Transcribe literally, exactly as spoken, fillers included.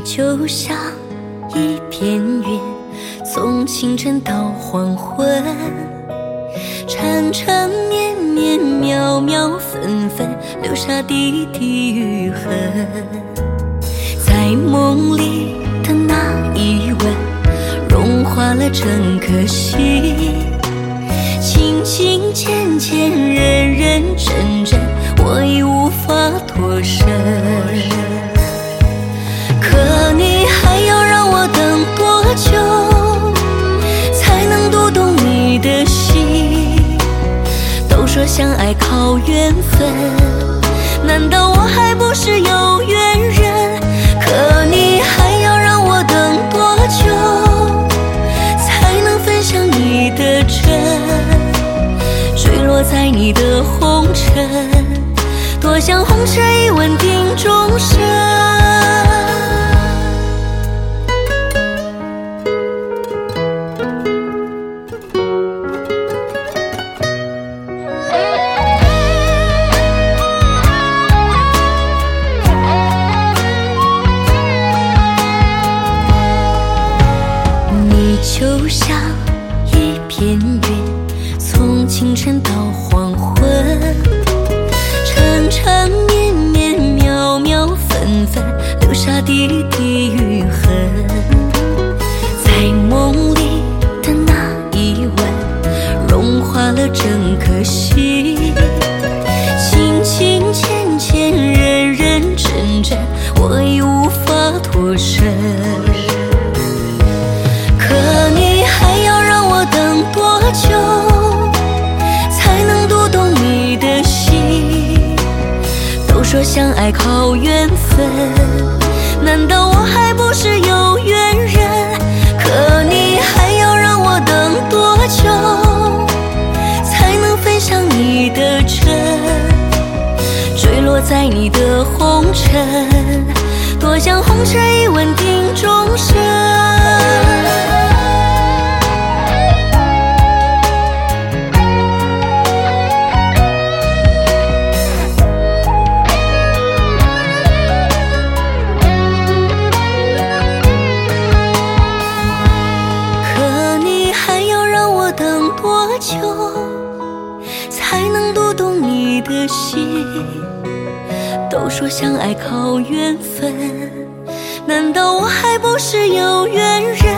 就像一片云，从清晨到黄昏，缠缠绵绵，渺渺纷纷，留下滴滴余痕。在梦里的那一吻，融化了整颗心，情情浅浅，认认真真，我已无法脱身。可你还要让我等多久，才能读懂你的心？都说相爱靠缘分，难道我还不是有缘人？可你还要让我等多久，才能分享你的真？坠落在你的红尘，多想红尘一吻定终身。就像一片云，从清晨到黄昏，缠缠绵绵，渺渺纷纷，留下滴滴余痕。在梦里的那一吻，融化了整颗心，情情浅浅，认认真真，我已无法脱身。可你还要让我等多久，才能读懂你的心？都说相爱靠缘分，难道我还不是有缘人？可你还要让我等多久，才能分享你的真？坠落在你的红尘，多想红尘一吻定终身。久才能读懂你的心？都说相爱靠缘分，难道我还不是有缘人？